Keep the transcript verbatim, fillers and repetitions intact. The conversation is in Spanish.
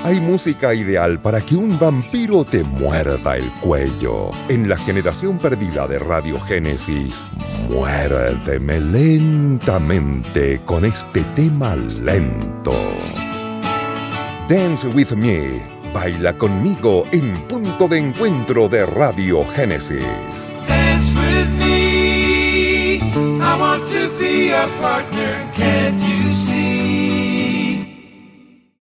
Hay música ideal para que un vampiro te muerda el cuello. En la generación perdida de Radio Génesis, muérdeme lentamente con este tema lento. Dance with me, baila conmigo en Punto de Encuentro de Radio Génesis. Dance with me, I want to be a partner.